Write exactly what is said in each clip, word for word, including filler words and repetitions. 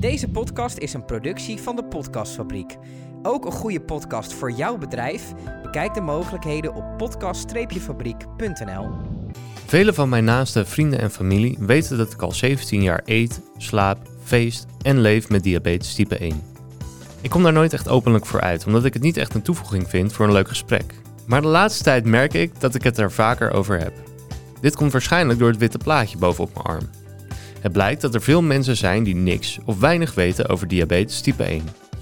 Deze podcast is een productie van de Podcastfabriek. Ook een goede podcast voor jouw bedrijf? Bekijk de mogelijkheden op podcast fabriek punt n l. Vele van mijn naaste vrienden en familie weten dat ik al zeventien jaar eet, slaap, feest en leef met diabetes type één. Ik kom daar nooit echt openlijk voor uit, omdat ik het niet echt een toevoeging vind voor een leuk gesprek. Maar de laatste tijd merk ik dat ik het er vaker over heb. Dit komt waarschijnlijk door het witte plaatje bovenop mijn arm. Het blijkt dat er veel mensen zijn die niks of weinig weten over diabetes type één.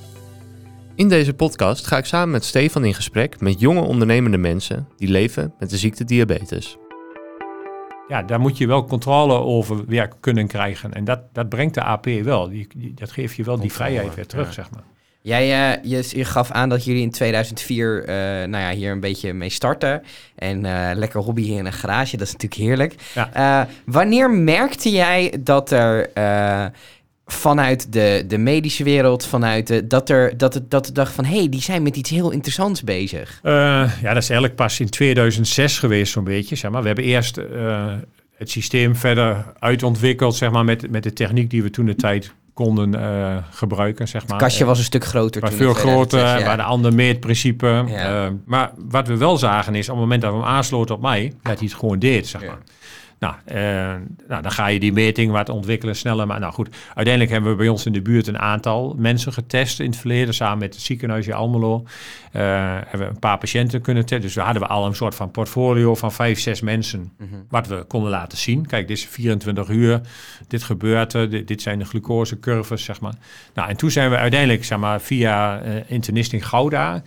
In deze podcast ga ik samen met Stefan in gesprek met jonge ondernemende mensen die leven met de ziekte diabetes. Ja, daar moet je wel controle over weer kunnen krijgen. En dat, dat brengt de A P wel. Die, die, dat geeft je wel die vrijheid weer terug, ja. zeg maar. Jij, uh, je, je gaf aan dat jullie in tweeduizend vier uh, nou ja, hier een beetje mee starten. En uh, lekker hobby hier in een garage, dat is natuurlijk heerlijk. Ja. Uh, wanneer merkte jij dat er uh, vanuit de, de medische wereld, vanuit de, dat er dat het dat het dacht van hé, hey, die zijn met iets heel interessants bezig? Uh, ja, dat is eigenlijk pas in tweeduizend zes geweest zo'n beetje. Zeg maar. We hebben eerst uh, het systeem verder uitontwikkeld, zeg maar, met, met de techniek die we toen de tijd konden uh, gebruiken, zeg maar. Het kastje was een stuk groter. Maar veel groter, ja. waar de ander meetprincipe. Ja. Uh, maar wat we wel zagen is, op het moment dat we hem aansloten op mij, dat hij het gewoon deed, zeg maar. Ja. Nou, uh, nou, dan ga je die meting wat ontwikkelen sneller. Maar nou goed, uiteindelijk hebben we bij ons in de buurt een aantal mensen getest in het verleden. Samen met het ziekenhuis in Almelo. Uh, hebben we een paar patiënten kunnen testen. Dus we hadden we al een soort van portfolio van vijf, zes mensen. Mm-hmm. Wat we konden laten zien. Kijk, dit is vierentwintig uur. Dit gebeurt er. Dit, dit zijn de glucosecurves, zeg maar. Nou, en toen zijn we uiteindelijk, zeg maar, via uh, internist in Gouda...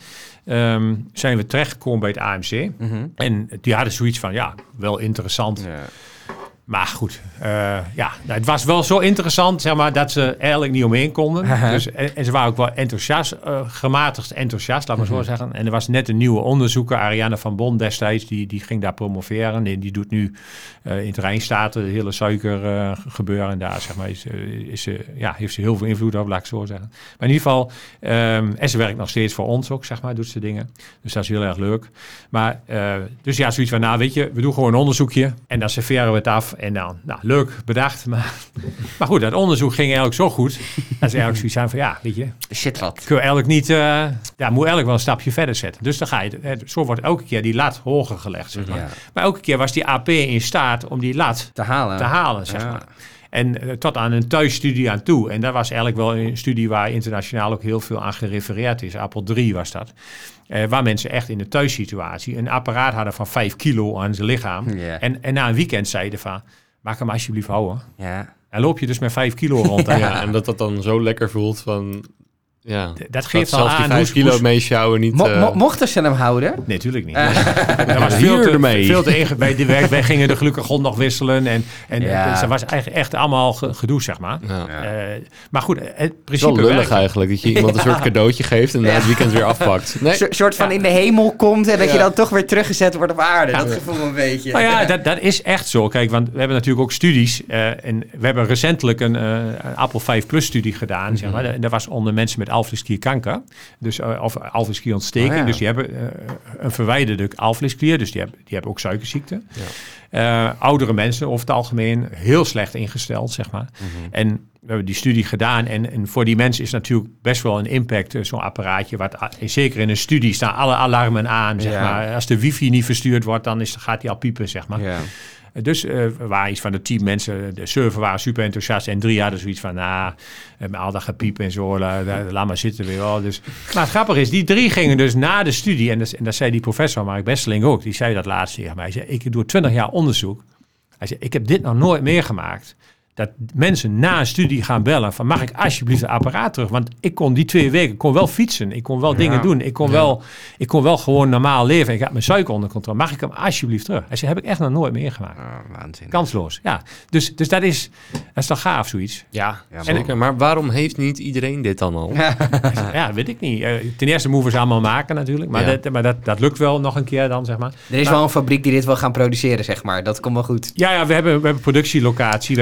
Um, zijn we terechtgekomen bij het A M C. Mm-hmm. En die hadden zoiets van, ja, wel interessant. Ja. Maar goed, uh, ja, nou, het was wel zo interessant, zeg maar, dat ze eigenlijk niet omheen konden. Dus, en, en ze waren ook wel enthousiast, uh, gematigd enthousiast, laat maar mm-hmm. zo zeggen. En er was net een nieuwe onderzoeker, Ariane van Bon destijds, die, die ging daar promoveren. En die doet nu uh, in het Rijnstaten de hele suiker uh, gebeuren. En daar, zeg maar, is, is, is, ja, heeft ze heel veel invloed op, laat ik zo zeggen. Maar in ieder geval, um, en ze werkt nog steeds voor ons ook, zeg maar, doet ze dingen. Dus dat is heel erg leuk. Maar, uh, dus ja, zoiets van, nou, weet je, we doen gewoon een onderzoekje en dan serveren we het af. En dan, nou, leuk, bedacht. Maar, maar goed, dat onderzoek ging eigenlijk zo goed. Dat ze eigenlijk zoiets zijn van, ja, weet je. Shit wat. Kun je eigenlijk niet, uh, ja, moet eigenlijk wel een stapje verder zetten. Dus dan ga je, zo wordt elke keer die lat hoger gelegd, zeg maar. Ja. Maar elke keer was die A P in staat om die lat te halen, te halen zeg ja. maar. En uh, tot aan een thuisstudie aan toe. En dat was eigenlijk wel een studie waar internationaal ook heel veel aan gerefereerd is. Apel drie was dat. Uh, waar mensen echt in de thuissituatie een apparaat hadden van vijf kilo aan zijn lichaam. Yeah. En, en na een weekend zeiden van, maak hem alsjeblieft houden. Yeah. En loop je dus met vijf kilo rond. ja, ja, en dat dat dan zo lekker voelt van... Ja, D- dat geeft dat al zelfs aan. die vijf kilo meesjouwen niet... Mo- mo- uh... mochten ze hem houden? Nee, natuurlijk niet. Uh. Dat was veel te, veel te inge- wij, wij, wij gingen de glucagon nog wisselen. En, en ja. dus dat was eigenlijk echt allemaal gedoe, zeg maar. Ja. Uh, maar goed, het principe wel lullig werkt. eigenlijk, dat je iemand ja. een soort cadeautje geeft en ja. na het weekend weer afpakt. Nee. Een soort van ja. in de hemel komt en dat ja. je dan toch weer teruggezet wordt op aarde. Ja. Dat gevoel een beetje. Nou ja, dat, dat is echt zo. Kijk, want we hebben natuurlijk ook studies. Uh, en we hebben recentelijk een, uh, een Apel vijf plus studie gedaan. Mm-hmm. Zeg maar. En dat was onder mensen met alvleesklierkanker. Dus, uh, of alvleesklierontsteking. Oh, ja. Dus die hebben uh, een verwijderde alvleesklier. Dus die hebben, die hebben ook suikerziekte. Ja. Uh, oudere mensen over het algemeen heel slecht ingesteld, zeg maar. Mm-hmm. En we hebben die studie gedaan. En, en voor die mensen is natuurlijk best wel een impact. Uh, zo'n apparaatje. Wat, uh, zeker in een studie staan alle alarmen aan, zeg ja. maar. Als de wifi niet verstuurd wordt, dan is, gaat die al piepen, zeg maar. Ja. Dus uh, er waren iets van de tien mensen, de server waren super enthousiast en drie hadden zoiets van, nou, met al dat gepiep en zo, la, la, laat maar zitten weer. Oh. Dus, maar het grappige is, die drie gingen dus na de studie, en dat, en dat zei die professor Mark Besseling ook, die zei dat laatst tegen mij. Hij zei, ik doe twintig jaar onderzoek. Hij zei, ik heb dit nog nooit meegemaakt. Dat mensen na een studie gaan bellen van, mag ik alsjeblieft het apparaat terug? Want ik kon die twee weken, ik kon wel fietsen, ik kon wel ja. dingen doen, ik kon, ja. wel, ik kon wel gewoon normaal leven. Ik had mijn suiker onder controle. Mag ik hem alsjeblieft terug? Hij zei, heb ik echt nog nooit meegemaakt. Oh, waanzinnig. Kansloos, ja. Dus, dus dat is, dat is toch gaaf, zoiets? Ja, ja zeker. En, maar waarom heeft niet iedereen dit dan al? Ja, ja weet ik niet. Uh, ten eerste moeten we ze allemaal maken natuurlijk, maar, ja. dat, maar dat, dat lukt wel nog een keer dan, zeg maar. Er is maar, wel een fabriek die dit wil gaan produceren, zeg maar. Dat komt wel goed. Ja, ja we, hebben, we hebben productielocatie, we hebben twee ja. productielocaties.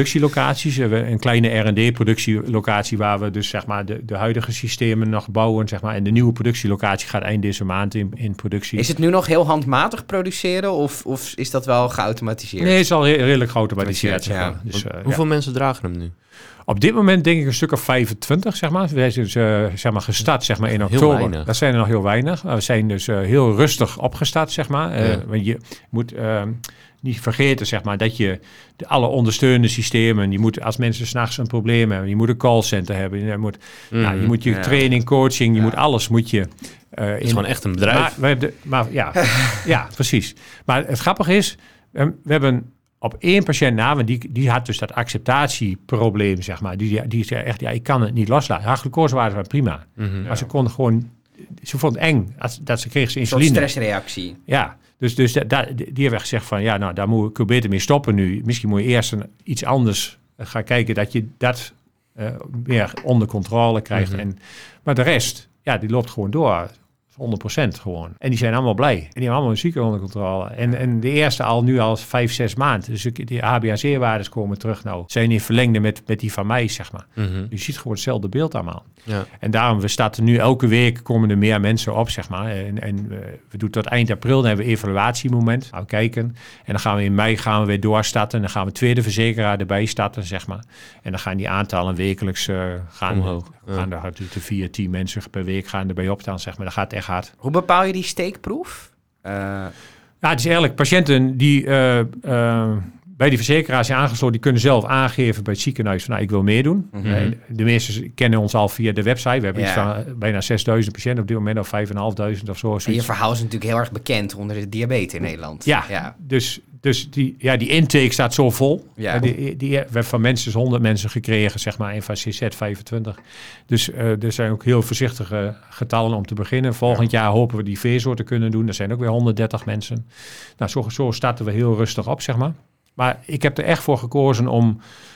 productielocaties. We hebben een kleine R en D-productielocatie waar we dus zeg maar de, de huidige systemen nog bouwen. Zeg maar, en de nieuwe productielocatie gaat eind deze maand in, in productie. Is het nu nog heel handmatig produceren of, of is dat wel geautomatiseerd? Nee, het is al re- redelijk geautomatiseerd. Zeg maar. Ja. Dus, uh, Hoeveel ja. mensen dragen hem nu? Op dit moment denk ik een stuk of vijfentwintig, zeg maar. We zijn dus uh, zeg maar gestart zeg maar, in Heel oktober. weinig. Dat zijn er nog heel weinig. We zijn dus uh, heel rustig opgestart, zeg maar. Uh, Ja. Want je moet uh, niet vergeten, zeg maar, dat je de, alle ondersteunende systemen, je moet als mensen 's nachts een probleem hebben, je moet een callcenter hebben, je moet, Mm. nou, je, moet je Ja. training, coaching, je Ja. moet alles moet je. Uh, Het is gewoon echt een bedrijf. Maar, we hebben de, maar ja, ja, precies. Maar het grappige is, we, we hebben op één patiënt na, want die, die had dus dat acceptatieprobleem, zeg maar. Die, die, die zei echt, ja, ik kan het niet loslaten. Haar glucosewaarden waren prima. Mhm. Maar ze kon gewoon, ze vond het eng als, dat ze kreeg ze Een soort insuline. stressreactie. Ja, dus, dus da, da- die hebben gezegd van, ja, nou, daar moet ik beter mee stoppen nu. Misschien moet je eerst een, iets anders gaan kijken, dat je dat uh, meer onder controle krijgt. Mhm. En, maar de rest, ja, die loopt gewoon door. honderd procent gewoon. En die zijn allemaal blij. En die hebben allemaal hun zieken onder controle. En, en de eerste al nu al vijf, zes maanden. Dus ik- die H b A C-waardes komen terug nou. Zijn in verlengde met, met die van mij, zeg maar. Mhm. Je ziet gewoon hetzelfde beeld allemaal. Ja. En daarom, we starten nu elke week, komen er meer mensen op, zeg maar. En, en uh, we doen tot eind april, dan hebben we een evaluatiemoment. Gaan we kijken. En dan gaan we in mei gaan we weer doorstarten. En dan gaan we tweede verzekeraar erbij starten, zeg maar. En dan gaan die aantallen wekelijks uh, gaan Omhoog, ja. Gaan er de vier, tien mensen per week gaan erbij opstaan, zeg maar. Dat gaat echt hard. Hoe bepaal je die steekproef? Uh, Ja, het is eigenlijk patiënten die uh, uh, bij die verzekeraars zijn aangesloten, die kunnen zelf aangeven bij het ziekenhuis van, nou, ik wil meedoen. Mhm. Uh, de meesten kennen ons al via de website. We hebben Ja. iets van uh, bijna zesduizend patiënten op dit moment, of vijfduizendvijfhonderd of zo. en je zoiets. verhaal is natuurlijk heel erg bekend onder de diabetes in Nederland. Ja, ja. Dus, dus die, ja, die intake staat zo vol. Ja. Uh, die, die, we hebben van mensen honderd mensen gekregen, zeg maar, en van C Z vijfentwintig. Dus uh, er zijn ook heel voorzichtige getallen om te beginnen. Volgend jaar hopen we die vezo te kunnen doen. Er zijn ook weer honderddertig mensen. Nou, zo, zo starten we heel rustig op, zeg maar. Maar ik heb er echt voor gekozen om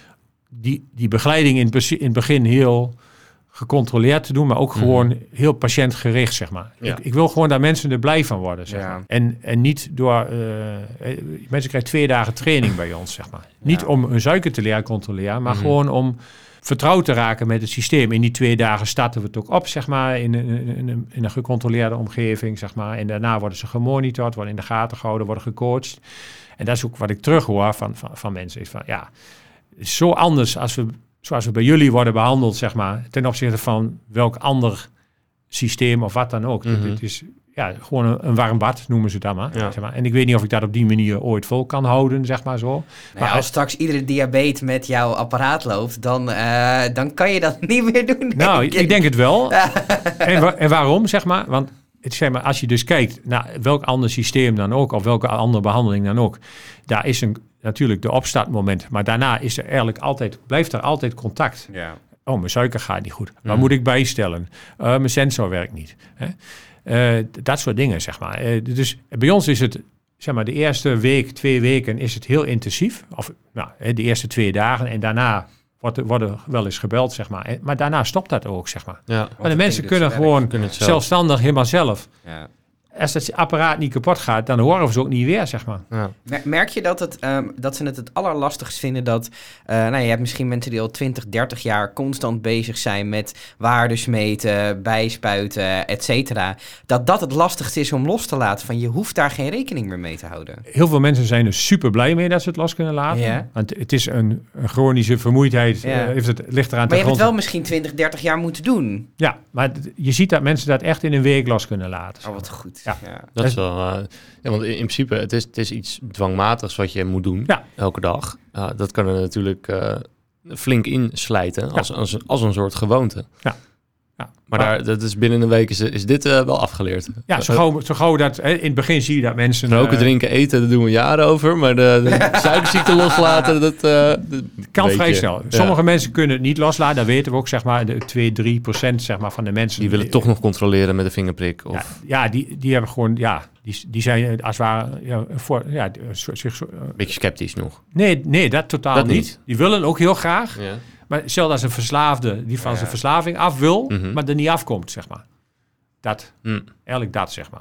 die, die begeleiding in het, be- in het begin heel gecontroleerd te doen, maar ook gewoon Mhm. heel patiëntgericht, zeg maar. Ja. Ik, ik wil gewoon dat mensen er blij van worden, zeg Ja. maar. En, en niet door... uh, eh, mensen krijgen twee dagen training bij ons, zeg maar. Niet Ja. om hun suiker te leren controleren, maar Mhm. gewoon om vertrouwd te raken met het systeem. In die twee dagen starten we het ook op, zeg maar, in een, in een, in een gecontroleerde omgeving, zeg maar. En daarna worden ze gemonitord, worden in de gaten gehouden, worden gecoacht. En dat is ook wat ik terug hoor van, van, van mensen. Is van, ja, het is zo anders als we, zoals we bij jullie worden behandeld, zeg maar, ten opzichte van welk ander systeem of wat dan ook. Mhm. Het is ja, gewoon een, een warm bad, noemen ze dat maar, Ja. zeg maar. En ik weet niet of ik dat op die manier ooit vol kan houden, zeg maar zo. Nou Maar ja, als straks iedere diabetes met jouw apparaat loopt, dan, uh, dan kan je dat niet meer doen. denk Nou, ik. ik denk het wel. en, wa- en waarom, zeg maar? Want het, zeg maar, als je dus kijkt naar welk ander systeem dan ook, of welke andere behandeling dan ook, daar is een, natuurlijk de opstartmoment. Maar daarna is er eigenlijk altijd, blijft er altijd contact. Ja. Oh, mijn suiker gaat niet goed. Waar Mm. moet ik bijstellen? Uh, mijn sensor werkt niet. Hè? Uh, dat soort dingen, zeg maar. Uh, dus bij ons is het, zeg maar, de eerste week, twee weken is het heel intensief. Of nou, de eerste twee dagen. En daarna wordt er, worden wel eens gebeld, zeg maar. En, maar daarna stopt dat ook, zeg maar. Ja. Want Maar de het mensen ding kunnen dus werkt. gewoon Kunnen het zelf. zelfstandig, helemaal zelf. Ja. Als dat apparaat niet kapot gaat, dan horen we ze ook niet weer, zeg maar. Ja. Mer- Merk je dat, het, um, dat ze het het allerlastigst vinden dat... Uh, nou, je hebt misschien mensen die al twintig, dertig jaar constant bezig zijn met waardes meten, bijspuiten, et cetera. Dat dat het lastigste is om los te laten. Van je hoeft daar geen rekening meer mee te houden. Heel veel mensen zijn er super blij mee dat ze het los kunnen laten. Ja. Want het is een, een chronische vermoeidheid. Ja. Uh, heeft het ligt eraan Maar te je hebt het grond. wel misschien twintig, dertig jaar moeten doen. Ja, maar d- je ziet dat mensen dat echt in een week los kunnen laten. Oh, wat goed. Ja. Ja. Dat is wel... uh, ja, want in, in principe, het is, het is iets dwangmatigs wat je moet doen. Ja. Elke dag. Uh, dat kan er natuurlijk uh, flink inslijten. Als, als, een- als een soort gewoonte. Ja. Ja. Maar daar, dat is binnen een week is, is dit uh, wel afgeleerd. Ja, zo gauw, zo gauw dat... Hè, in het begin zie je dat mensen... Roken, eh, drinken, eten, daar doen we jaren over. Maar de, de suikerziekte loslaten, dat... Uh, dat kan weet vrij je. snel. Ja. Sommige mensen kunnen het niet loslaten. Dat weten we ook, zeg maar. De twee, drie procent zeg maar, van de mensen... Die willen toch nog controleren met een vingerprik. Of... Ja, ja die, die hebben gewoon... Ja, die, die zijn als het ware... Ja, voor, ja, zo- zich zo, Beetje sceptisch nog. nee, nee, dat totaal Dat niet. niet. Die willen ook heel graag. Ja. Maar zelfs als een verslaafde die van Ja. zijn verslaving af wil... Mhm. maar er niet afkomt, zeg maar. Dat. Mm. Eigenlijk dat, zeg maar.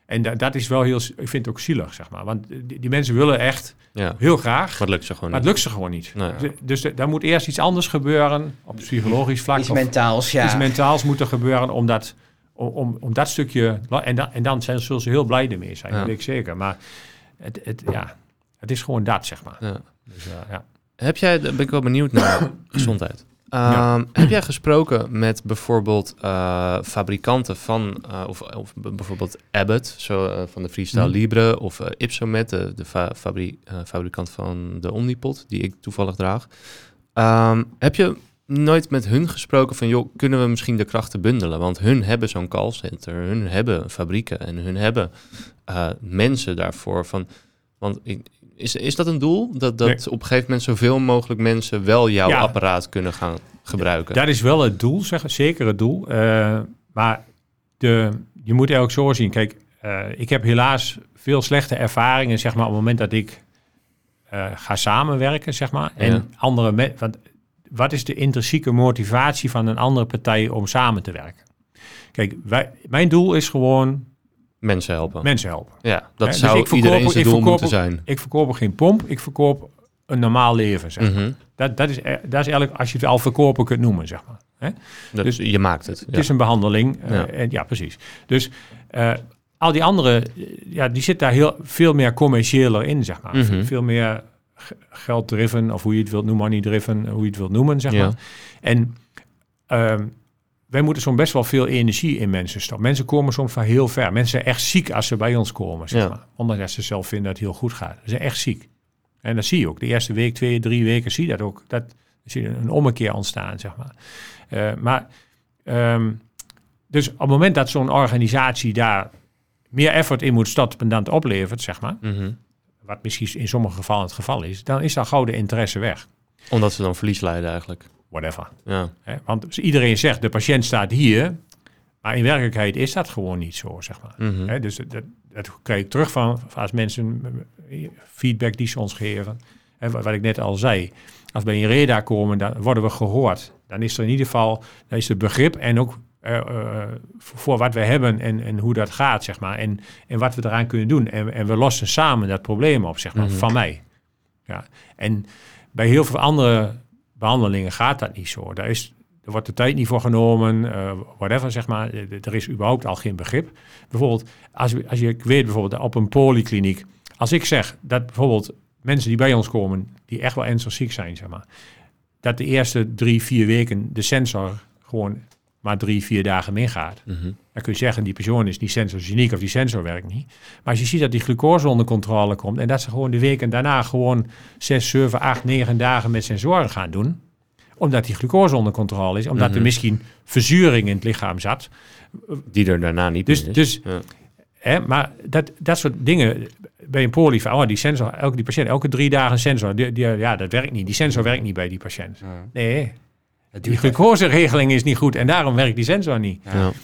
En da- dat is wel heel, ik vind het ook zielig, zeg maar. Want die, die mensen willen echt Ja. heel graag. Maar het lukt ze gewoon Maar niet. het lukt ze gewoon niet. Nee. Dus, dus er- daar moet eerst iets anders gebeuren. Op psychologisch vlak. Iets of mentaals, ja. Iets mentaals moet er gebeuren om dat, om, om, om dat stukje... En, da, en dan zijn, zullen ze heel blij ermee zijn, Ja. dat weet ik zeker. Maar het, het, ja, het is gewoon dat, zeg maar. Ja. Dus, uh, ja. Heb jij, daar ben ik wel benieuwd naar, gezondheid. Um, Ja. Heb jij gesproken met bijvoorbeeld uh, fabrikanten van, uh, of, of b- bijvoorbeeld Abbott, zo, uh, van de Freestyle Mhm. Libre, of uh, Ypsomed, de, de fa- fabri- uh, fabrikant van de Omnipod, die ik toevallig draag. Um, heb je nooit met hun gesproken van, joh, kunnen we misschien de krachten bundelen? Want hun hebben zo'n callcenter, hun hebben fabrieken en hun hebben uh, mensen daarvoor. Van, want ik, Is, is dat een doel? Dat, dat Nee. op een gegeven moment zoveel mogelijk mensen wel jouw Ja. apparaat kunnen gaan gebruiken? Dat is wel het doel, zeg, zeker het doel. Uh, maar de, je moet er ook zo zien. Kijk, uh, ik heb helaas veel slechte ervaringen, zeg maar, op het moment dat ik uh, ga samenwerken, zeg maar. En Ja. andere me- want wat is de intrinsieke motivatie van een andere partij om samen te werken? Kijk, wij, mijn doel is gewoon Mensen helpen. mensen helpen. Ja, dat Hè, dus zou ik verkoop- iedereen zijn ik doel verkoop- moeten zijn. Ik verkoop geen pomp, ik verkoop een normaal leven, zeg maar. Mhm. Dat, dat, is, e- dat is eigenlijk, als je het al verkopen kunt noemen, zeg maar. Hè? Dat, Dus je maakt het. Het is een behandeling. Uh, Ja. En, ja, precies. Dus uh, al die andere, ja, die zit daar heel veel meer commerciëler in, zeg maar. Mhm. Ve- Veel meer g- geld-driven, of hoe je het wilt noemen, money-driven, hoe je het wilt noemen, zeg Ja. maar. En um, wij moeten soms best wel veel energie in mensen stoppen. Mensen komen soms van heel ver. Mensen zijn echt ziek als ze bij ons komen, zeg Ja. maar. Ondanks dat ze zelf vinden dat het heel goed gaat. Ze zijn echt ziek. En dat zie je ook. De eerste week, twee, drie weken zie je dat ook. Dat zie je een ommekeer ontstaan, zeg maar. Uh, maar... Um, dus op het moment dat zo'n organisatie daar meer effort in moet stoppen dan het oplevert, zeg maar, Mhm. wat misschien in sommige gevallen het geval is, dan is daar gauw de interesse weg. Omdat ze dan verlies lijden eigenlijk. Whatever. Ja. Hè? Want iedereen zegt, de patiënt staat hier, maar in werkelijkheid is dat gewoon niet zo, zeg maar. Mhm. Hè? Dus dat, dat, dat krijg ik terug van, van als mensen feedback die ze ons geven. En wat, wat ik net al zei, als we in Reda komen, dan worden we gehoord. Dan is er in ieder geval, dan is het begrip en ook Uh, uh, voor wat we hebben en, en hoe dat gaat, zeg maar. En, en wat we eraan kunnen doen. En, en we lossen samen dat probleem op, zeg maar, Mm-hmm. van mij. Ja. En bij heel veel andere behandelingen gaat dat niet zo. Daar, is, er wordt de tijd niet voor genomen, uh, whatever, zeg maar. Er is überhaupt al geen begrip. Bijvoorbeeld, als, als je weet bijvoorbeeld op een polykliniek, als ik zeg dat bijvoorbeeld mensen die bij ons komen, die echt wel ernstig ziek zijn, zeg maar, dat de eerste drie, vier weken de sensor gewoon maar drie, vier dagen meegaat. Mm-hmm. Dan kun je zeggen, die persoon is die sensor of die sensor werkt niet. Maar als je ziet dat die glucose onder controle komt en dat ze gewoon de weken daarna gewoon zes, zeven, acht, negen dagen met sensoren gaan doen, omdat die glucose onder controle is, omdat Mm-hmm. er misschien verzuring in het lichaam zat. Die er daarna niet Dus, meer is. dus Ja. hè, maar dat, dat soort dingen bij een poly, van, oh, die sensor, elke die patiënt, elke drie dagen een sensor, die, die, ja, dat werkt niet. Die sensor werkt niet bij die patiënt. Ja. Nee, Het die duurt glucoseregeling is niet goed en daarom werkt die sensor niet. Ja. Ja.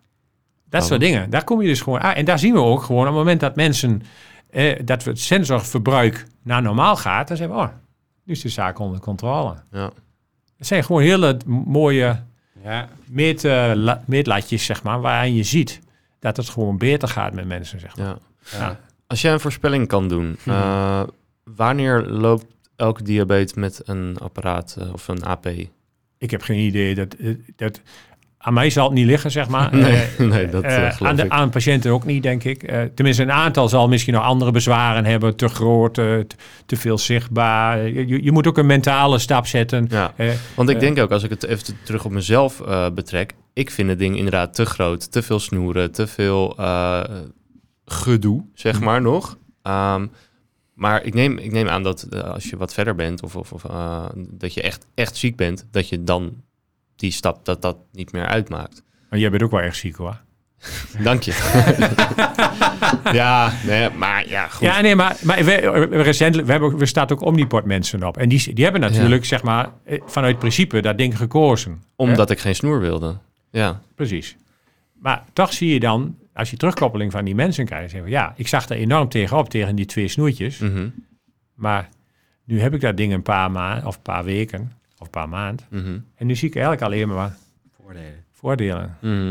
Dat soort dingen. Daar kom je dus gewoon aan. En daar zien we ook gewoon op het moment dat mensen, eh, dat we het sensorverbruik naar normaal gaat, dan zeggen we, oh, nu is de zaak onder controle. Ja. Het zijn gewoon hele mooie Ja. meet, uh, la, meetlatjes, zeg maar, waarin je ziet dat het gewoon beter gaat met mensen, zeg maar. Ja. Ja. Als jij een voorspelling kan doen, uh, wanneer loopt elke diabetes met een apparaat uh, of een A P? Ik heb geen idee. Dat, dat, aan mij zal het niet liggen, zeg maar. Nee, Uh, nee, dat uh, uh, geloof aan, de, ik. aan patiënten ook niet, denk ik. Uh, tenminste, een aantal zal misschien nog andere bezwaren hebben. Te groot, uh, te, te veel zichtbaar. Je, je moet ook een mentale stap zetten. Ja, Uh, want ik uh, denk ook, als ik het even terug op mezelf uh, betrek, ik vind het ding inderdaad te groot, te veel snoeren, te veel uh, gedoe, zeg Hm. maar nog. Um, maar ik neem, ik neem aan dat uh, als je wat verder bent of, of, of uh, dat je echt, echt ziek bent, dat je dan die stap, dat dat niet meer uitmaakt. Maar jij bent ook wel erg ziek, hoor. Dank je. ja, nee, maar ja, goed. Ja, nee, maar, maar we, recentelijk, we, hebben, we staan ook Omnipod mensen op. En die, die hebben natuurlijk, ja. zeg maar, vanuit principe dat ding gekozen. Omdat hè? ik geen snoer wilde. Ja. Precies. Maar toch zie je dan, als je terugkoppeling van die mensen krijgt, zeggen we, ja, ik zag er enorm tegenop, tegen die twee snoertjes. Mm-hmm. Maar nu heb ik dat ding een paar maanden, of een paar weken, of een paar maanden. Mm-hmm. En nu zie ik eigenlijk alleen maar Voordelen. voordelen. Mm-hmm.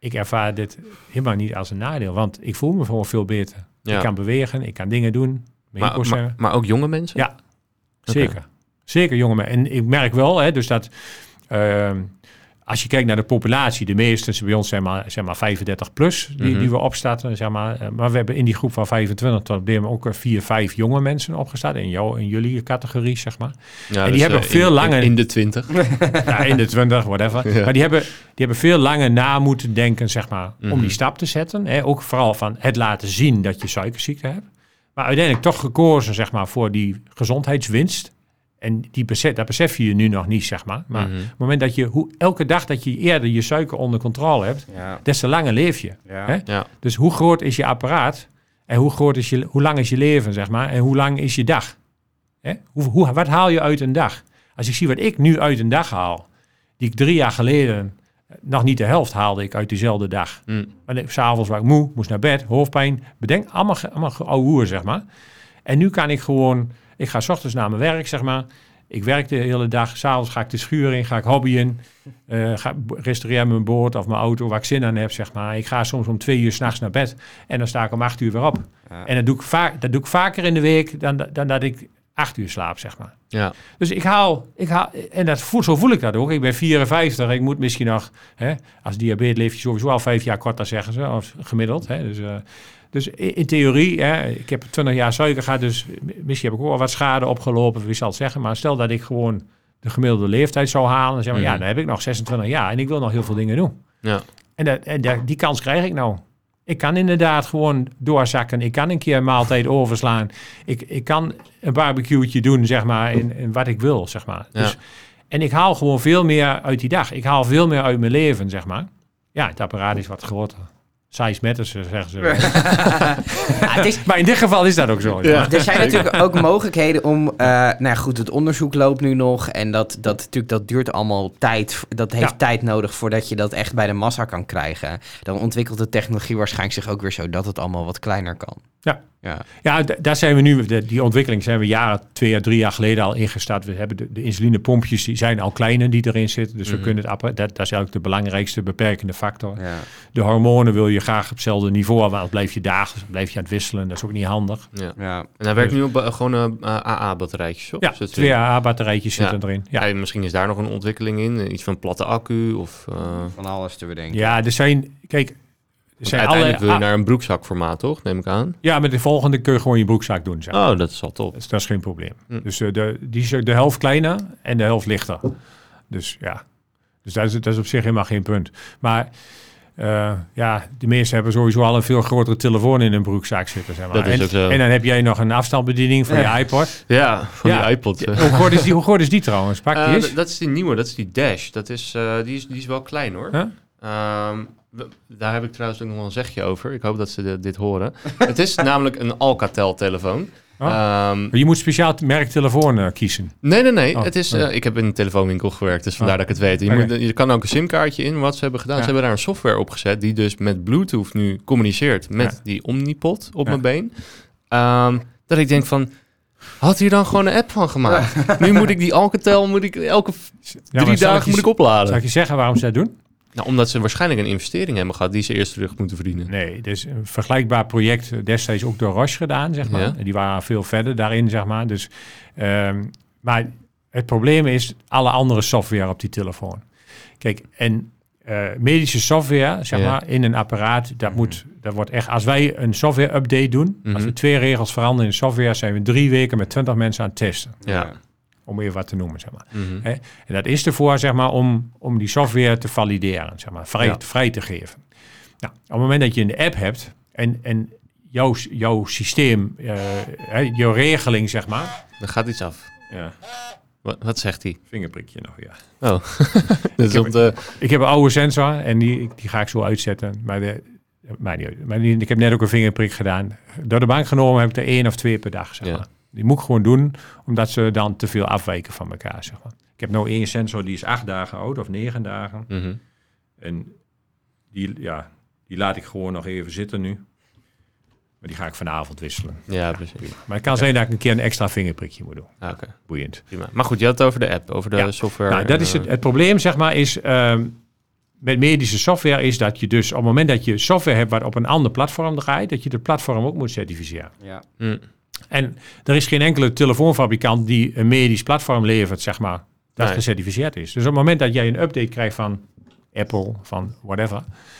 ik ervaar dit helemaal niet als een nadeel. Want ik voel me gewoon veel beter. Ja. Ik kan bewegen, ik kan dingen doen. Maar, maar, maar ook jonge mensen? Ja, zeker. Okay. Zeker jonge mensen. En ik merk wel, hè, dus dat... Uh, als je kijkt naar de populatie, de meesten bij ons zijn maar, zeg maar vijfendertig plus die, mm-hmm. die we opstarten. Zeg maar. Maar we hebben in die groep van vijfentwintig tot op dit moment ook vier, vijf jonge mensen opgestart. In, jou, in jullie categorie, zeg maar. Ja, en die dus, hebben uh, veel in, langer... In de twintig. Ja, in de twintig, whatever. Ja. Maar die hebben, die hebben veel langer na moeten denken, zeg maar, mm-hmm. om die stap te zetten. Hè. Ook vooral van het laten zien dat je suikerziekte hebt. Maar uiteindelijk toch gekozen, zeg maar, voor die gezondheidswinst. En die besef, dat besef je nu nog niet, zeg maar. Maar mm-hmm. op het moment dat je, hoe, elke dag dat je eerder je suiker onder controle hebt, ja. des te langer leef je. Ja. Hè? Ja. Dus hoe groot is je apparaat en hoe, groot is je, hoe lang is je leven, zeg maar, en hoe lang is je dag? Hè? Hoe, hoe, wat haal je uit een dag? Als ik zie wat ik nu uit een dag haal, die ik drie jaar geleden nog niet de helft haalde ik uit diezelfde dag. Mm. S'avonds was ik moe, moest naar bed, hoofdpijn, bedenk, allemaal, allemaal ouwe hoer, zeg maar. En nu kan ik gewoon... Ik ga 's ochtends naar mijn werk, zeg maar. Ik werk de hele dag. 's Avonds ga ik de schuur in, ga ik hobbyen. Uh, ga, restaureer mijn boot of mijn auto waar ik zin aan heb, zeg maar. Ik ga soms om twee uur 's nachts naar bed. En dan sta ik om acht uur weer op. Ja. En dat doe, ik va- dat doe ik vaker in de week dan, dan dat ik acht uur slaap, zeg maar. Ja. Dus ik haal... Ik haal en dat voel, zo voel ik dat ook. Ik ben vierenvijftig. Ik moet misschien nog... Hè, als diabetes leef je sowieso al vijf jaar korter, zeggen ze. Of gemiddeld. Hè, dus... Uh, Dus in theorie, hè, ik heb twintig jaar suiker gehad, dus misschien heb ik ook wel wat schade opgelopen, wie zal het zeggen. Maar stel dat ik gewoon de gemiddelde leeftijd zou halen, dan zeg maar, mm-hmm. ja, dan heb ik nog zesentwintig jaar en ik wil nog heel veel dingen doen. Ja. En, dat, en dat, die kans krijg ik nou. Ik kan inderdaad gewoon doorzakken. Ik kan een keer een maaltijd overslaan. Ik, ik kan een barbecue'tje doen, zeg maar, in, in wat ik wil, zeg maar. Ja. Dus, en ik haal gewoon veel meer uit die dag. Ik haal veel meer uit mijn leven, zeg maar. Ja, het apparaat is wat groter. Size matters, zeggen ze. Ja, het is, maar in dit geval is dat ook zo. Ja. Er zijn natuurlijk ook mogelijkheden om... Uh, nou ja, goed, het onderzoek loopt nu nog. En dat, dat, natuurlijk, dat duurt allemaal tijd. Dat heeft ja. tijd nodig voordat je dat echt bij de massa kan krijgen. Dan ontwikkelt de technologie waarschijnlijk zich ook weer zo... dat het allemaal wat kleiner kan. Ja, ja. ja d- daar zijn we nu... De, die ontwikkeling zijn we jaren, twee jaar, drie jaar geleden al ingestart. We hebben de, de insulinepompjes, die zijn al kleiner die erin zitten. Dus mm-hmm. we kunnen het... Dat, dat is eigenlijk de belangrijkste beperkende factor. Ja. De hormonen wil je graag op hetzelfde niveau, maar dan blijf je dagelijks, blijf je aan het wisselen. Dat is ook niet handig. Ja. Ja. En hij werkt dus, nu op uh, gewoon uh, A A-batterijtjes, op? Ja, Zit twee A A-batterijtjes zitten ja. erin. Ja. Ja, misschien is daar nog een ontwikkeling in. Iets van platte accu of... Uh... Van alles te bedenken. Ja, er zijn... Kijk... Er zijn uiteindelijk alle, wil je naar een broekzakformaat, toch? Neem ik aan. Ja, met de volgende kun je gewoon je broekzak doen. Zeg maar. Oh, dat is al top. Dus dat is geen probleem. Hm. Dus uh, de, die is de helft kleiner en de helft lichter. Dus ja, dus dat is, dat is op zich helemaal geen punt. Maar uh, ja, de meesten hebben sowieso al een veel grotere telefoon in een broekzak zitten. Zeg maar. Dat is en, ook zo. En dan heb jij nog een afstandsbediening van ja. je iPod. Ja, van ja. die iPod. Hoe groot is die, hoe groot is die trouwens? Pak die uh, eens. D- dat is die nieuwe, dat is die Dash. Dat is, uh, die, is, die is wel klein hoor. Huh? Um, Daar heb ik trouwens ook nog wel een zegje over. Ik hoop dat ze de, dit horen. Het is namelijk een Alcatel-telefoon. Oh. Um, je moet speciaal merk telefoon uh, kiezen. Nee, nee, nee. Oh. Het is, uh, ik heb in een telefoonwinkel gewerkt, dus vandaar oh. dat ik het weet. Je, okay. moet, je kan ook een simkaartje in, wat ze hebben gedaan. Ja. Ze hebben daar een software op gezet die dus met Bluetooth nu communiceert met ja. die Omnipod op ja. mijn been. Um, dat ik denk van... Had hier dan gewoon een app van gemaakt? Ja. Nu moet ik die Alcatel, moet ik elke drie ja, dagen je, moet ik opladen. Zal ik je zeggen waarom ze dat doen? Nou, omdat ze waarschijnlijk een investering hebben gehad die ze eerst terug moeten verdienen. Nee, het is een vergelijkbaar project destijds ook door Roche gedaan, zeg maar. Ja. Die waren veel verder daarin, zeg maar. Dus, um, maar het probleem is alle andere software op die telefoon. Kijk, en uh, medische software, zeg ja. maar, in een apparaat, dat mm-hmm. moet, dat wordt echt, als wij een software-update doen, mm-hmm. als we twee regels veranderen in de software, zijn we drie weken met twintig mensen aan het testen. Ja. Om even wat te noemen, zeg maar. Mm-hmm. He? En dat is ervoor, zeg maar, om, om die software te valideren, zeg maar, vrij, ja. vrij te geven. Nou, op het moment dat je een app hebt en, en jouw, jouw systeem, uh, he, jouw regeling, zeg maar. Er gaat iets af. Ja. Wat, wat zegt hij? Vingerprikje nog, ja. Oh. ik, heb, de... ik heb een oude sensor en die, die ga ik zo uitzetten. Maar, de, maar, die, maar die, ik heb net ook een vingerprik gedaan. Door de bank genomen heb ik er één of twee per dag, zeg ja. maar. Die moet ik gewoon doen, omdat ze dan te veel afwijken van elkaar, zeg maar. Ik heb nou één sensor, die is acht dagen oud of negen dagen. Mm-hmm. En die, ja, die laat ik gewoon nog even zitten nu. Maar die ga ik vanavond wisselen. Ja, precies. Maar het kan zijn dat ik een keer een extra vingerprikje moet doen. Ah, Oké. Okay. Boeiend. Prima. Maar goed, je had het over de app, over de ja. software. Nou, dat is het, het probleem, zeg maar, is... Um, met medische software is dat je dus op het moment dat je software hebt wat op een ander platform draait, dat je de platform ook moet certificeren. Ja. Mm. En er is geen enkele telefoonfabrikant die een medisch platform levert, zeg maar, dat Nee. gecertificeerd is. Dus op het moment dat jij een update krijgt van Apple, van whatever,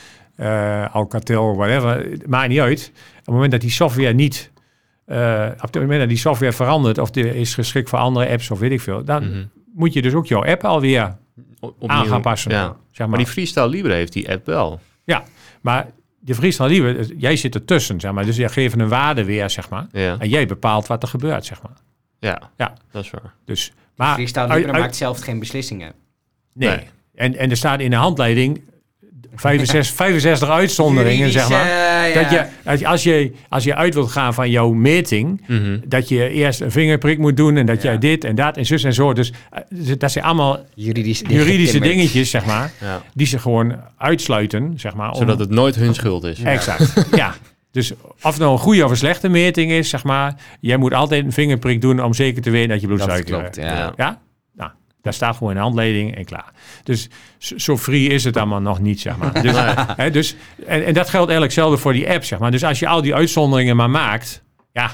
uh, Alcatel, whatever, het maakt niet uit. Op het moment dat die software niet, uh, op het moment dat die software verandert of die is geschikt voor andere apps of weet ik veel, dan Mm-hmm. moet je dus ook jouw app alweer Opnieuw, aan gaan passen. Ja. Zeg maar. Maar die Freestyle Libre heeft die app wel. Ja, maar de Freestyle Libre, jij zit ertussen, zeg maar. Dus jij geeft een waarde weer, zeg maar. Ja, En jij bepaalt wat er gebeurt, zeg maar. ja. Ja. Dat is waar. Dus, maar Freestyle uit- Libre uit- maakt zelf geen beslissingen. Nee. Nee. En, en er staat in de handleiding vijfenzestig, vijfenzestig uitzonderingen, zeg maar. Juridische, Dat je, als, je, als, je, als je uit wilt gaan van jouw meting, Mm-hmm. dat je eerst een vingerprik moet doen en dat Ja. jij dit en dat en zus en zo. Dus uh, dat zijn allemaal Juridisch, juridische getimmerd. dingetjes, zeg maar, Ja. die ze gewoon uitsluiten, zeg maar. om- Zodat het nooit hun schuld is. Exact, ja. Dus of het nou een goede of een slechte meting is, zeg maar, jij moet altijd een vingerprik doen om zeker te weten dat je Dat bloedsuiker klopt, hebt. ja. Ja. Ja? Nou, daar staat gewoon een handleiding en klaar. Dus zo zo free is het allemaal nog niet, zeg maar. Dus, hè, dus, en, en dat geldt eigenlijk hetzelfde voor die app, zeg maar. Dus als je al die uitzonderingen maar maakt, ja,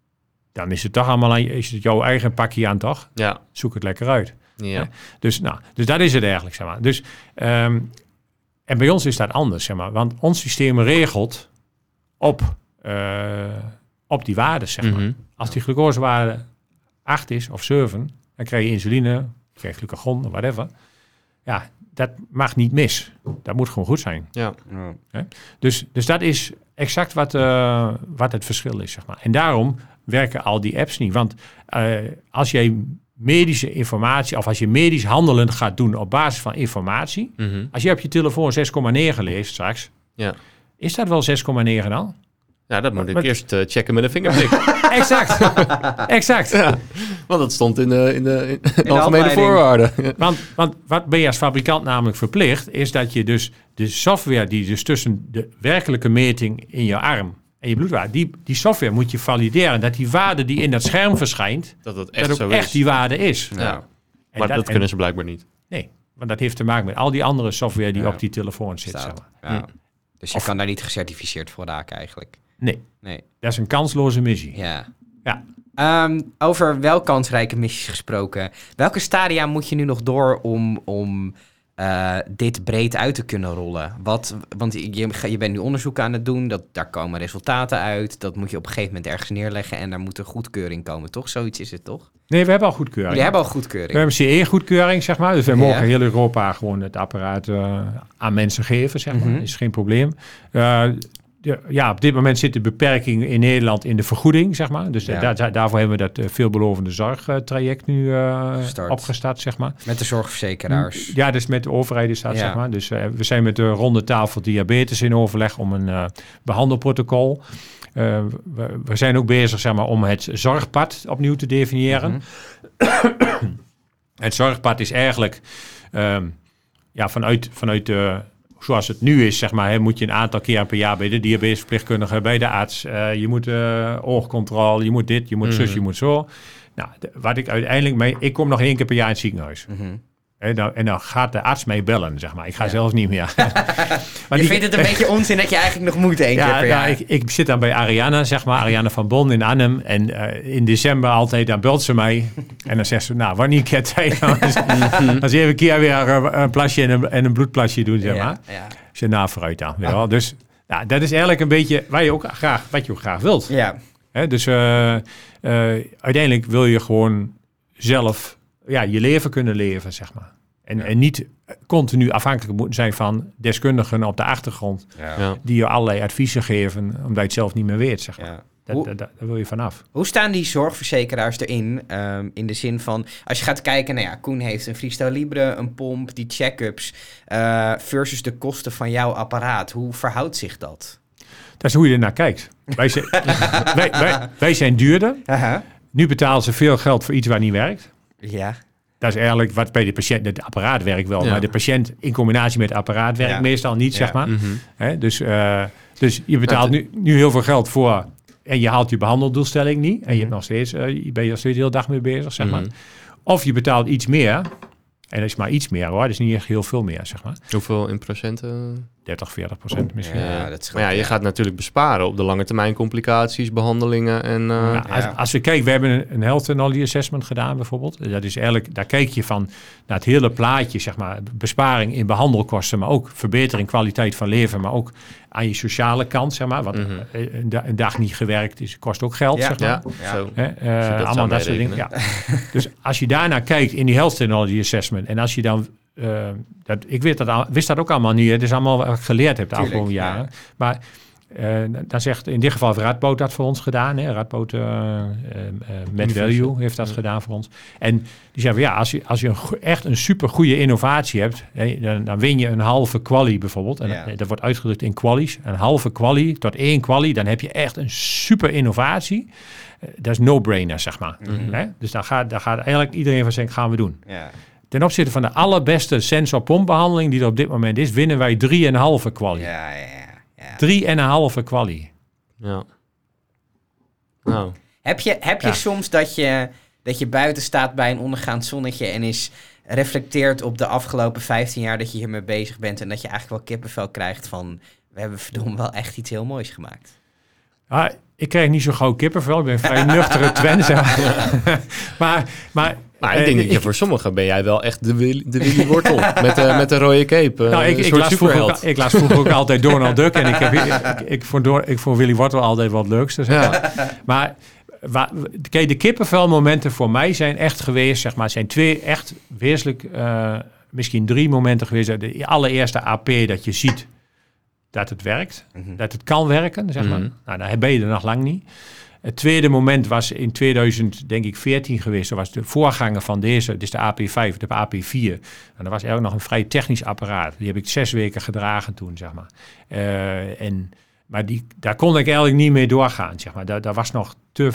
dan is het toch allemaal aan, is het jouw eigen pakje aan, toch? Ja. Zoek het lekker uit. Ja. Dus, nou, dus dat is het eigenlijk, zeg maar. Dus, ehm, en bij ons is dat anders, zeg maar. Want ons systeem regelt op, uh, op die waarden, zeg maar. Mm-hmm. Als die glucosewaarde acht is of zeven, dan krijg je insuline, krijg je glucagon of whatever. Ja, dat mag niet mis. Dat moet gewoon goed zijn. Ja. Ja. Dus, dus dat is exact wat, uh, wat het verschil is, zeg maar. En daarom werken al die apps niet. Want uh, als jij medische informatie, of als je medisch handelen gaat doen op basis van informatie, Mm-hmm. als je op je telefoon zes komma negen leest straks, Ja. is dat wel zes komma negen dan? Ja, dat moet ik Wat- eerst uh, checken met een vingerprik. Exact. exact. Ja, want dat stond in de, in de, in de algemene handleiding. voorwaarden. Want, want wat ben je als fabrikant namelijk verplicht, is dat je dus de software die dus tussen de werkelijke meting in je arm en je bloedwaarde, die, die software moet je valideren. Dat die waarde die in dat scherm verschijnt, Dat het echt dat zo ook is. echt die waarde is. Ja. En Maar dat, en- kunnen ze blijkbaar niet. Nee, want dat heeft te maken met al die andere software die Ja. op die telefoon zit. Zeg Staat. maar. Ja. Dus je Of- kan daar niet gecertificeerd voor raken eigenlijk. Nee, Nee. dat is een kansloze missie. Ja. Ja. Ehm, over wel kansrijke missies gesproken. Welke stadia moet je nu nog door om, om uh, dit breed uit te kunnen rollen? Wat, want je, je bent nu onderzoek aan het doen, dat, daar komen resultaten uit. Dat moet je op een gegeven moment ergens neerleggen en daar moet een goedkeuring komen, toch? Zoiets is het, toch? Nee, we hebben al goedkeuring. Jullie hebben al We goedkeuring. hebben C E-goedkeuring, zeg maar. Dus we Ja. mogen heel Europa gewoon het apparaat uh, aan mensen geven, zeg maar. Mhm. Is geen probleem. Uh, de, ja, op dit moment zit de beperking in Nederland in de vergoeding, zeg maar. Dus Ja. da- da- daarvoor hebben we dat uh, veelbelovende zorgtraject nu uh, Gestart. opgestart, zeg maar. Met de zorgverzekeraars. Ja, dus met de overheid is dat, Ja. zeg maar. Dus uh, we zijn met de ronde tafel diabetes in overleg om een uh, behandelprotocol. Uh, we, we zijn ook bezig, zeg maar, om het zorgpad opnieuw te definiëren. Mhm. Het zorgpad is eigenlijk um, ja, vanuit, vanuit uh, zoals het nu is, zeg maar, hè, moet je een aantal keer per jaar bij de diabetesverpleegkundige, bij de arts. Uh, je moet uh, oogcontrole, je moet dit, je moet Mhm. zus, je moet zo. Nou, de, wat ik uiteindelijk mee, ik kom nog één keer per jaar in het ziekenhuis. Mhm. En dan, en dan gaat de arts mij bellen, zeg maar. Ik ga Ja. zelf niet meer. Maar Je die- vindt het een beetje onzin dat je eigenlijk nog moet één keer ja, per nou, jaar. ik, ik zit dan bij Ariana, zeg maar. Ariana van Bon in Arnhem. En uh, in december altijd, dan belt ze mij. En dan zegt ze, nou, wanneer ik het tijd dan dan ze even een keer weer uh, een plasje en een, en een bloedplasje doen, zeg maar. Ja, ja. Ik zeg, nou, vooruit dan. Weet je wel. Dus ja, dat is eigenlijk een beetje waar je ook graag, wat je ook graag wilt. Ja. Hè, dus uh, uh, uiteindelijk wil je gewoon zelf ja, je leven kunnen leven, zeg maar. En, Ja. en niet continu afhankelijk moeten zijn van deskundigen op de achtergrond Ja. Ja. die je allerlei adviezen geven, omdat je het zelf niet meer weet, zeg maar. Ja. Dat, Hoe- dat, dat, daar wil je vanaf. Hoe staan die zorgverzekeraars erin? Um, in de zin van, als je gaat kijken, nou ja, Koen heeft een Freestyle Libre, een pomp, die check-ups, uh, versus de kosten van jouw apparaat. Hoe verhoudt zich dat? Dat is hoe je ernaar kijkt. Wij zijn, wij, wij, wij zijn duurder. Aha. Nu betalen ze veel geld voor iets waar niet werkt. Ja. Dat is eigenlijk wat bij de patiënt, het apparaat werkt wel, Ja. maar de patiënt in combinatie met het apparaat werkt Ja. meestal niet, Ja. zeg maar. Mhm. Hè, dus, uh, dus je betaalt Maar nu, nu heel veel geld voor en je haalt je behandeldoelstelling niet. En je Mhm. hebt nog steeds, uh, je ben je nog steeds de hele dag mee bezig, zeg maar. Mhm. Of je betaalt iets meer En dat is maar iets meer hoor. Dat is niet echt heel veel meer, zeg maar. Hoeveel in procenten? dertig, veertig procent misschien. Ja, ja, dat is maar ja, je gaat natuurlijk besparen op de lange termijn complicaties, behandelingen en... Uh... Ja, als, als we kijken, we hebben een, een health technology assessment gedaan bijvoorbeeld. Dat is eigenlijk, daar kijk je van naar het hele plaatje, zeg maar, besparing in behandelkosten, maar ook verbetering kwaliteit van leven, maar ook aan je sociale kant, zeg maar. Want mm-hmm. een, da- een dag niet gewerkt is, kost ook geld, ja, zeg maar. Ja, ja. Zo. He, uh, dat allemaal dat soort dingen. Ja. Dus als je daarnaar kijkt in die health technology assessment en als je dan Uh, dat, ik weet dat al, wist dat ook allemaal niet. Het is allemaal wat ik geleerd heb de Tuurlijk, afgelopen jaren. Ja. Maar uh, dan zegt in dit geval Radboud dat voor ons gedaan. Hè? Radboud uh, uh, Med Value heeft dat ja. gedaan voor ons. En die zeggen ja, als je, als je een, echt een super goede innovatie hebt, hè, dan, dan win je een halve quali bijvoorbeeld. En ja. dat, dat wordt uitgedrukt in qualies. Een halve quali tot één quali, dan heb je echt een super innovatie. Uh, dat is no-brainer, zeg maar. Mm-hmm. Hè? Dus daar gaat, daar gaat eigenlijk iedereen van zeggen, gaan we doen. Ja. Ten opzichte van de allerbeste sensorpompbehandeling die er op dit moment is, winnen wij drie en een halve quali. Ja, ja, ja. Drie en een halve quali. Ja. Nou. Heb je, heb je ja. soms dat je, dat je buiten staat bij een ondergaand zonnetje en is reflecteert op de afgelopen vijftien jaar dat je hiermee bezig bent en dat je eigenlijk wel kippenvel krijgt van, we hebben verdomme wel echt iets heel moois gemaakt? Ah, ik krijg niet zo gauw kippenvel. Ik ben vrij nuchtere Twents. maar, maar Maar ik denk dat je voor sommigen ben jij wel echt de, Willy, de Willy Wortel met, uh, met de rode cape. Uh, nou, ik, ik, las ook, ik las vroeger ook altijd Donald Duck en ik, heb, ik, ik, ik, vond door, ik vond Willy Wortel altijd wat leuks. Zeg maar. Ja. maar waar, kijk, de kippenvelmomenten voor mij zijn echt geweest, zeg maar, zijn twee echt wezenlijk, uh, misschien drie momenten geweest. De allereerste A P dat je ziet dat het werkt, mm-hmm. dat het kan werken, zeg maar. Mm-hmm. Nou, dan ben je er nog lang niet. Het tweede moment was in tweeduizend, denk ik, veertien geweest. Dat was de voorganger van deze, dit is de A P vijf, de A P vier. En dat was eigenlijk nog een vrij technisch apparaat. Die heb ik zes weken gedragen toen, zeg maar. Uh, en, maar die, daar kon ik eigenlijk niet mee doorgaan, zeg maar. Daar, daar was nog te,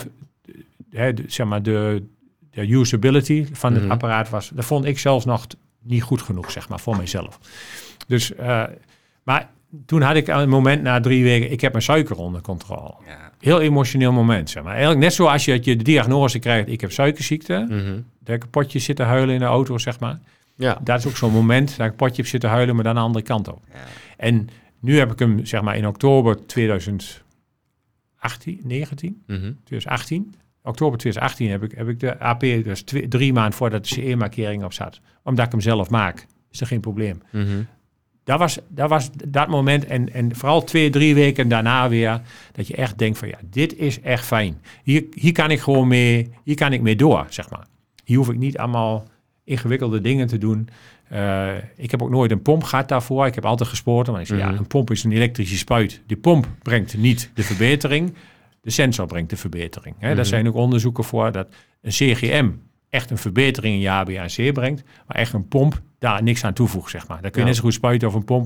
hè, de, zeg maar, de, de usability van het mm-hmm. apparaat was, dat vond ik zelfs nog t, niet goed genoeg, zeg maar, voor mijzelf. Dus, uh, maar toen had ik een moment na drie weken, ik heb mijn suiker onder controle. Ja. Heel emotioneel moment, zeg maar. Eigenlijk net zoals je, je de diagnose krijgt, ik heb suikerziekte. Mm-hmm. Dat ik een potje zit te huilen in de auto, zeg maar. Ja. Dat is ook zo'n moment dat ik een potje heb zitten huilen, maar dan de andere kant op. Ja. En nu heb ik hem, zeg maar, in oktober tweeduizend achttien, negentien, mm-hmm. tweeduizend achttien. Oktober tweeduizend achttien heb ik, heb ik de A P, dus twee, drie maanden voordat de C E-markering op zat. Omdat ik hem zelf maak, is er geen probleem. Mm-hmm. Dat was, dat was dat moment en, en vooral twee, drie weken daarna weer, dat je echt denkt van ja, dit is echt fijn. Hier, hier kan ik gewoon mee, hier kan ik mee door, zeg maar. Hier hoef ik niet allemaal ingewikkelde dingen te doen. Uh, ik heb ook nooit een pomp gehad daarvoor. Ik heb altijd gespoord, maar ik zeg mm-hmm. ja, een pomp is een elektrische spuit. Die pomp brengt niet de verbetering, de sensor brengt de verbetering. Hè. Mm-hmm. Daar zijn ook onderzoeken voor dat een C G M echt een verbetering in je H b A C brengt, maar echt een pomp daar niks aan toevoegt, zeg maar. Daar kun je ja. net zo goed spuiten of een pomp.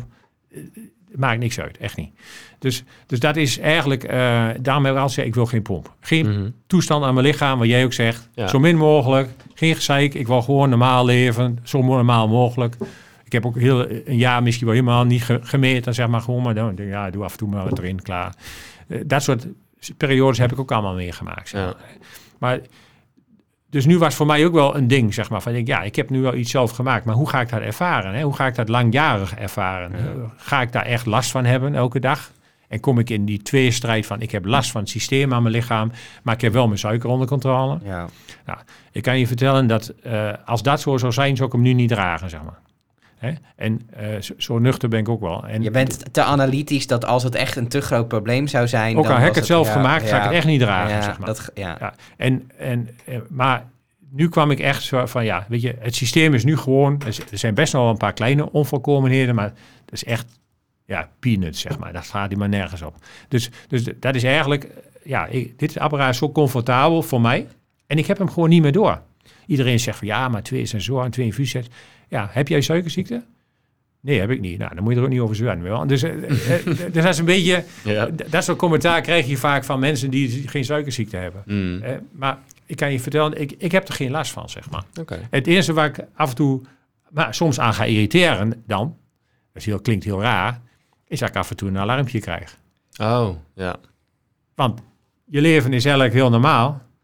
Maakt niks uit, echt niet. Dus, dus dat is eigenlijk, uh, daarom heb ik altijd gezegd, ik wil geen pomp. Geen mm-hmm. toestand aan mijn lichaam, wat jij ook zegt. Ja. Zo min mogelijk, geen gezeik. Ik wil gewoon normaal leven, zo normaal mogelijk. Ik heb ook heel, een jaar misschien wel helemaal niet ge- gemeten, zeg maar gewoon. Maar dan, ja, doe af en toe maar wat erin, klaar. Uh, dat soort periodes heb ik ook allemaal meegemaakt. Zeg maar. Ja. maar Dus nu was voor mij ook wel een ding, zeg maar, van ja, ik heb nu wel iets zelf gemaakt, maar hoe ga ik dat ervaren? Hè? Hoe ga ik dat langjarig ervaren? Ja. Uh, ga ik daar echt last van hebben elke dag? En kom ik in die tweestrijd van, ik heb last van het systeem aan mijn lichaam, maar ik heb wel mijn suiker onder controle. Ja. Nou, ik kan je vertellen dat uh, als dat zo zou zijn, zou ik hem nu niet dragen, zeg maar. Hè? En uh, zo, zo nuchter ben ik ook wel. En je bent te analytisch dat als het echt een te groot probleem zou zijn... Ook al heb ik het zelf ja, gemaakt, ja, zou ik het echt niet dragen, ja, zeg maar. Dat, ja. Ja. En, en, maar nu kwam ik echt zo van, ja, weet je, het systeem is nu gewoon... Er zijn best wel een paar kleine onvolkomenheden, maar dat is echt, ja, peanuts, zeg maar. Dat gaat hij maar nergens op. Dus, dus dat is eigenlijk, ja, ik, dit apparaat is zo comfortabel voor mij. En ik heb hem gewoon niet meer door. Iedereen zegt van, ja, maar twee sensoren en twee infusies. Ja, heb jij suikerziekte? Nee, heb ik niet. Nou, dan moet je er ook niet over zwemmen. Dus, uh, dus dat is een beetje... Ja. Dat soort commentaar krijg je vaak van mensen die geen suikerziekte hebben. Mm. Uh, maar ik kan je vertellen, ik, ik heb er geen last van, zeg maar. Okay. Het eerste waar ik af en toe maar soms aan ga irriteren dan, dat is heel, klinkt heel raar, is dat ik af en toe een alarmpje krijg. Oh, ja. Want je leven is eigenlijk heel normaal.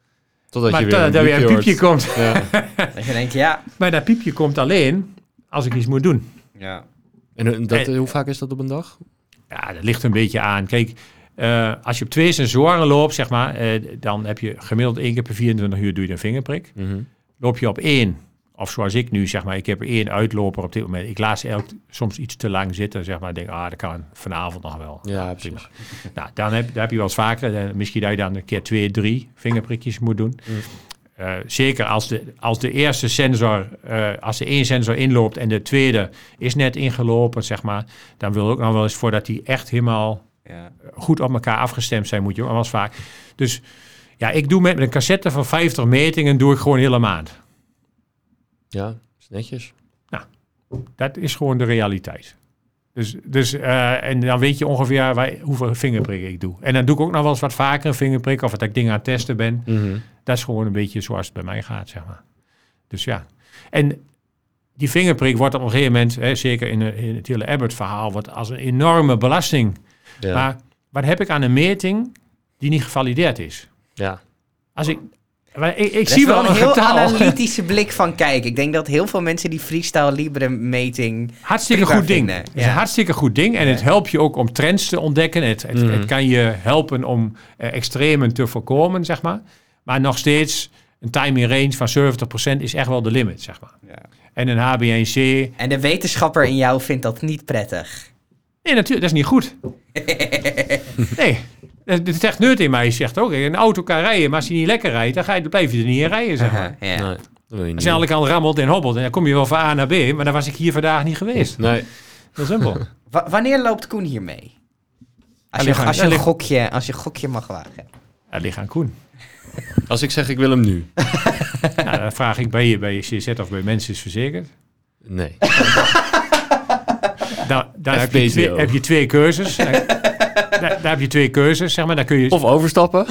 Totdat maar je weer to- een dat weer een piepje komt. Ja. Dat je denkt, ja. Maar dat piepje komt alleen als ik iets moet doen. Ja. En dat, En- hoe vaak is dat op een dag? Ja, dat ligt een beetje aan. Kijk, uh, als je op twee sensoren loopt, zeg maar, uh, dan heb je gemiddeld één keer per vierentwintig uur doe je een vingerprik. Mm-hmm. Loop je op één, of zoals ik nu, zeg maar, ik heb er één uitloper op dit moment. Ik laat ze elk, soms iets te lang zitten, zeg maar. Ik denk, ah, dat kan vanavond nog wel. Ja, precies. Nou, dan heb, dan heb je wel eens vaker, uh, misschien dat je dan een keer twee, drie vingerprikjes moet doen. Mm. Uh, zeker als de, als de eerste sensor, uh, als de één sensor inloopt en de tweede is net ingelopen, zeg maar, dan wil ik ook nog wel eens voordat die echt helemaal ja. goed op elkaar afgestemd zijn, moet je ook nog wel eens vaak. Dus ja, ik doe met een cassette van vijftig metingen, doe ik gewoon een hele maand. Ja, is netjes. Nou, dat is gewoon de realiteit. Dus, dus uh, en dan weet je ongeveer waar, hoeveel vingerprikken ik doe. En dan doe ik ook nog wel eens wat vaker een vingerprik, of dat ik dingen aan het testen ben. Mm-hmm. Dat is gewoon een beetje zoals het bij mij gaat, zeg maar. Dus ja. En die vingerprik wordt op een gegeven moment, hè, zeker in, in het hele Abbott-verhaal, wordt als een enorme belasting. Ja. Maar wat heb ik aan een meting die niet gevalideerd is? Ja. Als ik... Maar ik, ik dat zie is wel wel een een heel getal. analytische blik van kijk. Ik denk dat heel veel mensen die freestyle libre meting hartstikke goed ding. vinden. Het is een hartstikke goed ding. En Ja. het helpt je ook om trends te ontdekken. Het, het, Mm-hmm. het kan je helpen om uh, extremen te voorkomen, zeg maar. Maar nog steeds, een timing range van zeventig procent is echt wel de limit, zeg maar. Ja. En een H B één C... En de wetenschapper in jou vindt dat niet prettig. Nee, natuurlijk, dat is niet goed. Nee. De techneut in mij zegt ook, een auto kan rijden, maar als hij niet lekker rijdt, dan, ga je, dan blijf je er niet in rijden, zeg maar. Uh-huh, ja. Nee, dat wil je Als niet. je alle kant rammelt en hobbelt, en dan kom je wel van A naar B, maar dan was ik hier vandaag niet geweest. Nee. Heel simpel. W- wanneer loopt Koen hier mee? Als je, ligt aan- als je, dat een, ligt- gokje, als je een gokje mag wagen. Dat ligt aan Koen. Als ik zeg ik wil hem nu. Nou, dan vraag ik bij je, bij je C Z of bij Mensen is Verzekerd. Nee. Dan, dan heb, je twee, heb je twee keuzes. Dan, dan heb je twee keuzes, zeg maar. Dan kun je Of overstappen.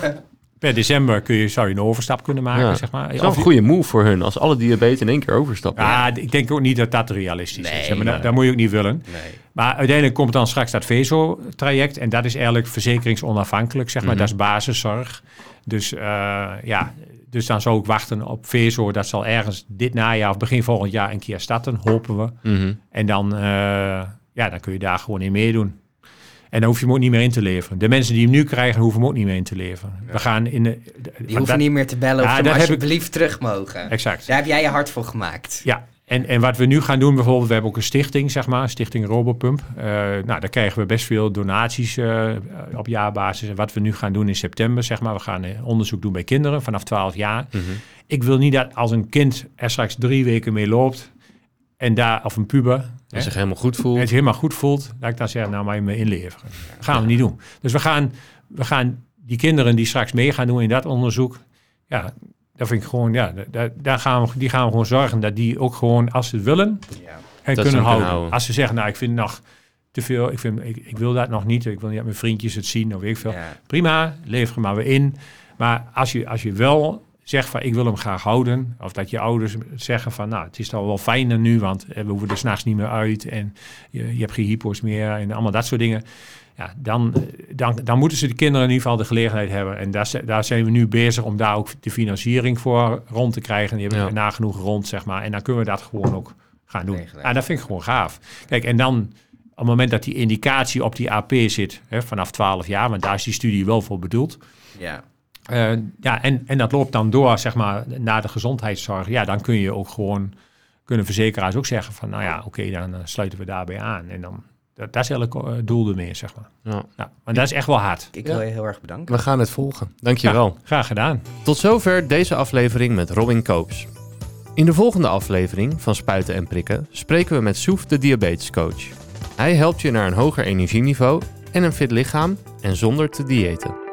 per december kun je, zou je een overstap kunnen maken, Ja. zeg maar. Dat is wel Of een je- goede move voor hun. Als alle diabetes in één keer overstappen. Ja, ik denk ook niet dat dat realistisch Nee, is. Zeg maar, dat, nee. dat moet je ook niet willen. Nee. Maar uiteindelijk komt dan straks dat V E S O-traject. En dat is eigenlijk verzekeringsonafhankelijk, zeg maar. Mm-hmm. Dat is basiszorg. Dus uh, ja, dus dan zou ik wachten op V E S O. Dat zal ergens dit najaar of begin volgend jaar een keer starten, hopen we. Mm-hmm. En dan, uh, ja, dan kun je daar gewoon in meedoen. En dan hoef je hem ook niet meer in te leveren. De mensen die hem nu krijgen, hoeven hem ook niet meer in te leveren. Ja. We gaan in de... de Die hoeven niet meer te bellen of Ja, ze daar maar heb ik- alsjeblieft terug mogen. Exact. Daar heb jij je hart voor gemaakt. Ja, en, en wat we nu gaan doen bijvoorbeeld, we hebben ook een stichting, zeg maar, Stichting Robopump. Uh, nou, daar krijgen we best veel donaties uh, op jaarbasis. En wat we nu gaan doen in september, zeg maar, we gaan uh, onderzoek doen bij kinderen vanaf twaalf jaar. Mm-hmm. Ik wil niet dat als een kind er straks drie weken mee loopt en daar, of een puber, Als hè, zich helemaal goed en voelt. het helemaal goed voelt, dat ik dan zeg, nou, maar je me inleveren. Dat gaan we niet doen. Dus we gaan, we gaan die kinderen die straks mee gaan doen in dat onderzoek, ja, dat vind ik gewoon, ja, daar, daar gaan we, die gaan we gewoon zorgen dat die ook gewoon, als ze het willen, Ja. en Dat kunnen ze hem houden. kunnen houden. Als ze zeggen, nou, ik vind het nog te veel, ik, vind, ik, ik wil dat nog niet, ik wil niet dat mijn vriendjes het zien, of weet ik veel. Ja. Prima, lever hem maar weer in. Maar als je, als je wel zegt van, ik wil hem graag houden, of dat je ouders zeggen van, nou, het is toch wel fijner nu, want we hoeven er 's nachts niet meer uit en je, je hebt geen hypo's meer en allemaal dat soort dingen. Ja, dan, dan, dan moeten ze de kinderen in ieder geval de gelegenheid hebben. En daar, daar zijn we nu bezig om daar ook de financiering voor rond te krijgen. Die hebben we Ja. nagenoeg rond, zeg maar. En dan kunnen we dat gewoon ook gaan doen. Regelen. Ja, dat vind ik gewoon gaaf. Kijk, en dan op het moment dat die indicatie op die A P zit, hè, vanaf twaalf jaar, want daar is die studie wel voor bedoeld. Ja. Uh, ja, en, en dat loopt dan door, zeg maar, naar de gezondheidszorg. Ja, dan kun je ook gewoon, kunnen verzekeraars ook zeggen van, nou ja, oké, okay, dan uh, sluiten we daarbij aan. En dan, dat, dat is eigenlijk het uh, doel ermee, zeg maar. Ja. Ja, maar dat is echt wel hard. Ik Ja. wil je heel erg bedanken. We gaan het volgen. Dankjewel. Ja, graag gedaan. Tot zover deze aflevering met Robin Koops. In de volgende aflevering van Spuiten en Prikken spreken we met Soef, de diabetescoach. Hij helpt je naar een hoger energieniveau en een fit lichaam en zonder te diëten.